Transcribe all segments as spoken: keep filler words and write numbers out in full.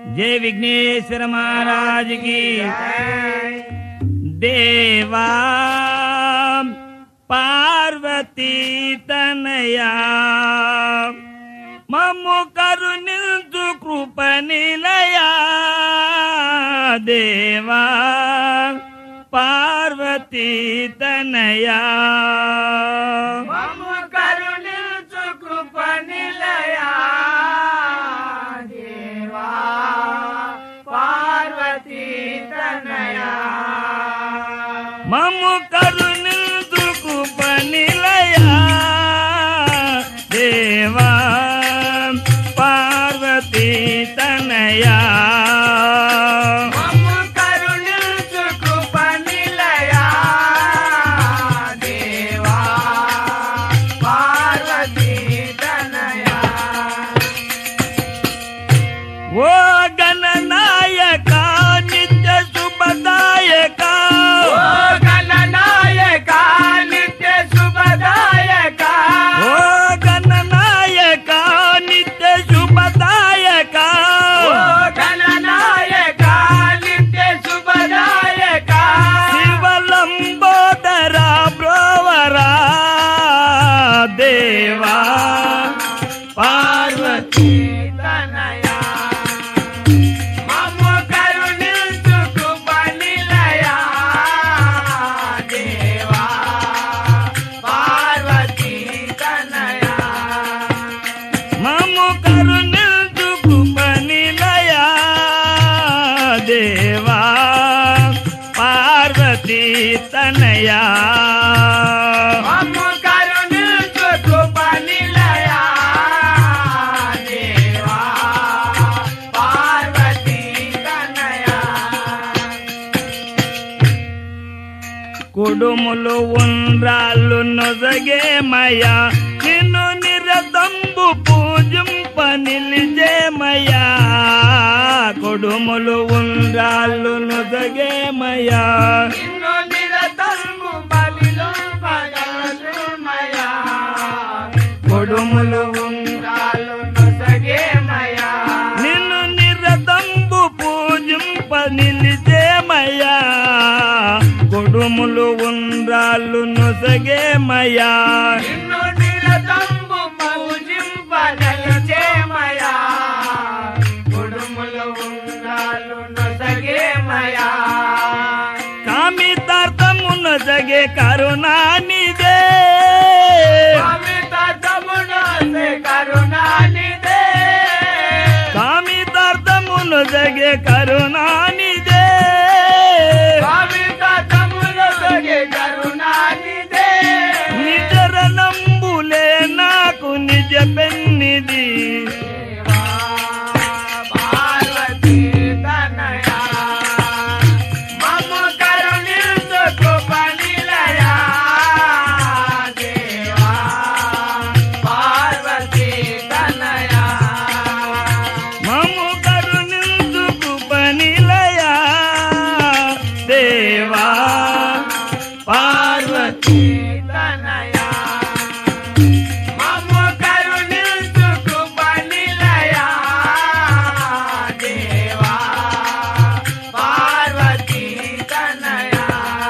जय विघ्नेश्वर महाराज की देवा पार्वती तनया मम्मु करुणिल्तु कृप निलया देवा पार्वती तनया मम्मु करुणिल्तु कृप निलया देवा पार्वती तनया मम्मु करुणिल्तु कृप निलया देवा पार्वती तनया मम्मु करुणिल्तु कृप निलया देवा पार्वती तनया ओ गणनायका नित्य शुभदायका ओ गणनायका नित्य शुभदायका ओ गणनायका नित्य शुभदायका ओ गणनायका नित्य शुभदायका शिवलंबोदरा ब्रोवरा देवा पार्वती तनया मम्मु करुणिल्तु कृप निलया देवा पार्वती तनया मम्मु करुणिल्तु कृप निलया देवा पार्वती तनया मम्मु करुणिल्तु कृप निलया देवा पार्वती तनया కుడుములు ఉండ్రాళ్ళు నొసగేమయ్యా నిన్ను నిరతంబు పూజింప నిలిజేమయ్యా కుడుములు ఉండ్రాళ్ళు నొసగేమయ్యా నిన్ను నిరతంబు బలిలో పగలుమయా కుడుములు ఉండ్రాళ్ళు నొసగేమయా నిన్ను నిరతంబు పూజింప నిలిజేమయ్యా కుడుములు ఉండ్రాళ్ళు నొసగేమయ్యా నిన్ను నిరతంబు పూజింపదలిచేమయా కుడుములు ఉండ్రాళ్ళు నొసగేమయా కామితార్థము నొసగే కరుణానిదే అమిత తమునసే కరుణానిదే కామితార్థము నొసగే కరుణానిదే అమిత తమునసే కరుణానిదే నిజరణంబులే నాకు నిజ పెన్నిది దేవా పార్వతీ తనయా మమ్ము కరుణిల్తు కృప నిలయా దేవా పార్వతీ తనయా మమ్ము కరుణించు కృప నిలయా దేవా పార్వతీ తనయా మమ్ము కరుణిల్తు కృప నిలయా దేవా పార్వతీ తనయా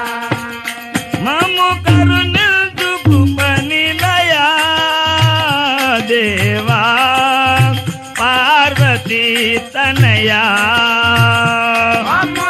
మమ్ము కరుణించు కృప నిలయా దేవా పార్వతీ తనయా మమ్ము